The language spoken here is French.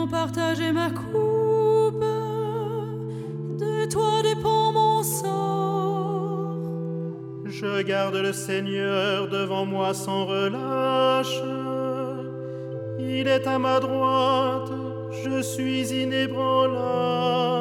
maintenant partager ma coupe. De toi dépend mon sort. Je garde le Seigneur devant moi sans relâche. Il est à ma droite, je suis inébranlable.